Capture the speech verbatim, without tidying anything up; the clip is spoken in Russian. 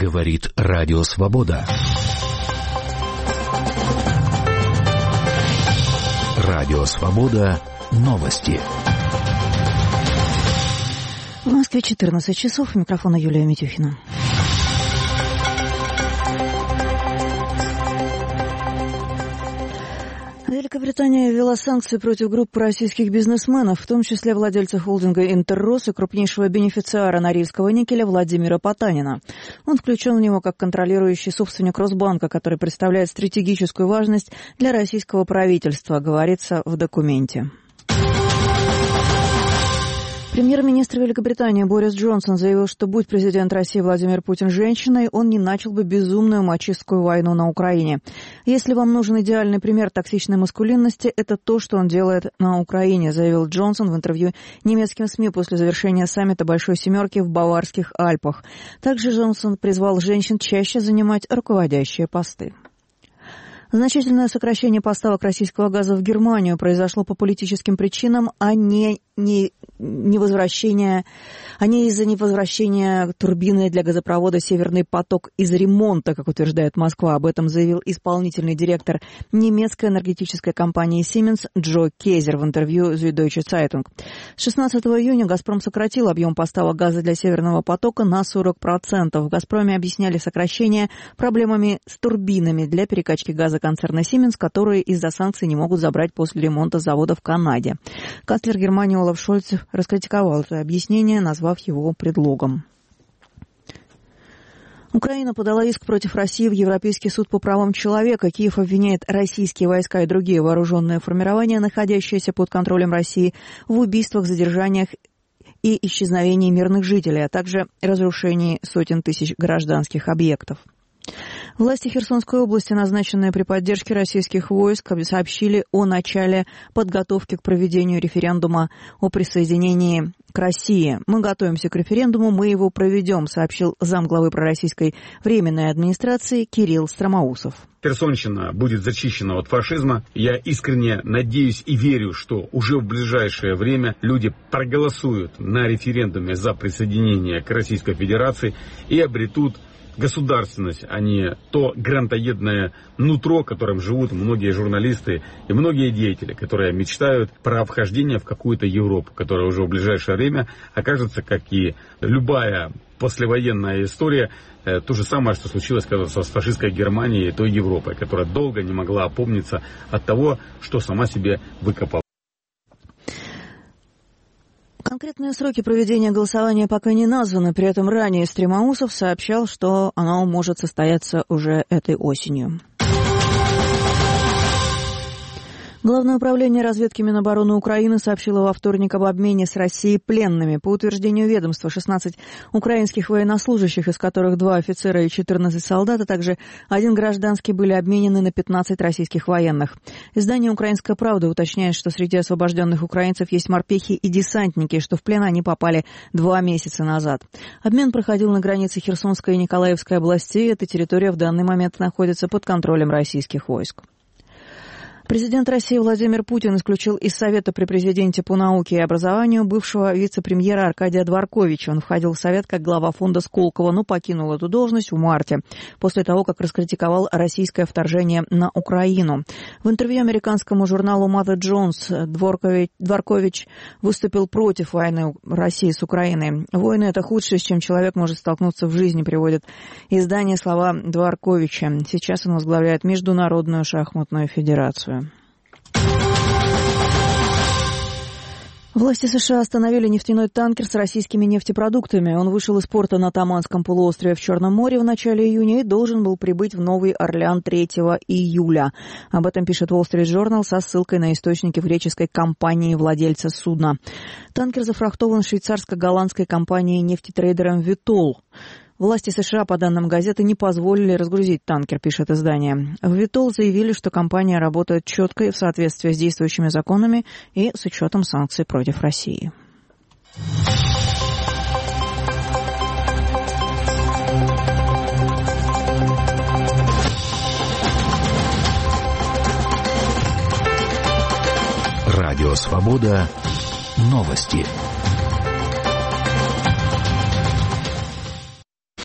Говорит Радио Свобода. Радио Свобода. Новости. В Москве четырнадцать часов. У микрофона Юлия Митюхина. Великобритания ввела санкции против группы российских бизнесменов, в том числе владельца холдинга «Интеррос» и крупнейшего бенефициара Норильского никеля Владимира Потанина. Он включен в него как контролирующий собственник Росбанка, который представляет стратегическую важность для российского правительства, говорится в документе. Премьер-министр Великобритании Борис Джонсон заявил, что будь президент России Владимир Путин женщиной, он не начал бы безумную мачистскую войну на Украине. Если вам нужен идеальный пример токсичной маскулинности, это то, что он делает на Украине, заявил Джонсон в интервью немецким СМИ после завершения саммита Большой Семерки в Баварских Альпах. Также Джонсон призвал женщин чаще занимать руководящие посты. Значительное сокращение поставок российского газа в Германию произошло по политическим причинам, а не, не, не, возвращение, а не из-за невозвращения турбины для газопровода «Северный поток» из ремонта, как утверждает Москва. Об этом заявил исполнительный директор немецкой энергетической компании Siemens Джо Кейзер в интервью Süddeutsche Zeitung. С шестнадцатого июня «Газпром» сократил объем поставок газа для «Северного потока» на сорок процентов. В «Газпроме» объясняли сокращение проблемами с турбинами для перекачки газа концерна Siemens, которые из-за санкций не могут забрать после ремонта завода в Канаде. Канцлер Германии Олаф Шольц раскритиковал это объяснение, назвав его предлогом. Украина подала иск против России в Европейский суд по правам человека. Киев обвиняет российские войска и другие вооруженные формирования, находящиеся под контролем России, в убийствах, задержаниях и исчезновении мирных жителей, а также разрушении сотен тысяч гражданских объектов. Власти Херсонской области, назначенные при поддержке российских войск, сообщили о начале подготовки к проведению референдума о присоединении к России. «Мы готовимся к референдуму, мы его проведем», сообщил замглавы пророссийской временной администрации Кирилл Стромоусов. Херсонщина будет зачищена от фашизма. Я искренне надеюсь и верю, что уже в ближайшее время люди проголосуют на референдуме за присоединение к Российской Федерации и обретут государственность, а не то грантоедное нутро, которым живут многие журналисты и многие деятели, которые мечтают про вхождение в какую-то Европу, которая уже в ближайшее время окажется, как и любая послевоенная история, то же самое, что случилось когда-то с фашистской Германией и той Европой, которая долго не могла опомниться от того, что сама себе выкопала. Конкретные сроки проведения голосования пока не названы, при этом ранее Стромоусов сообщал, что оно может состояться уже этой осенью. Главное управление разведки Минобороны Украины сообщило во вторник об обмене с Россией пленными. По утверждению ведомства, шестнадцать украинских военнослужащих, из которых два офицера и четырнадцать солдат, а также один гражданский, были обменены на пятнадцать российских военных. Издание «Украинская правда» уточняет, что среди освобожденных украинцев есть морпехи и десантники, что в плен они попали два месяца назад. Обмен проходил на границе Херсонской и Николаевской областей. Эта территория в данный момент находится под контролем российских войск. Президент России Владимир Путин исключил из Совета при президенте по науке и образованию бывшего вице-премьера Аркадия Дворковича. Он входил в Совет как глава фонда Сколково, но покинул эту должность в марте, после того, как раскритиковал российское вторжение на Украину. В интервью американскому журналу Mother Jones Дворкович, Дворкович выступил против войны России с Украиной. «Войны — это худшее, с чем человек может столкнуться в жизни», приводит издание слова Дворковича. Сейчас он возглавляет Международную шахматную федерацию. Власти США остановили нефтяной танкер с российскими нефтепродуктами. Он вышел из порта на Таманском полуострове в Черном море в начале июня и должен был прибыть в Новый Орлеан третьего июля. Об этом пишет Wall Street Journal со ссылкой на источники в греческой компании владельца судна. Танкер зафрахтован швейцарско-голландской компанией нефтетрейдером Vitol. Власти США, по данным газеты, не позволили разгрузить танкер, пишет издание. В Vitol заявили, что компания работает четко и в соответствии с действующими законами и с учетом санкций против России. Радио «Свобода». Новости.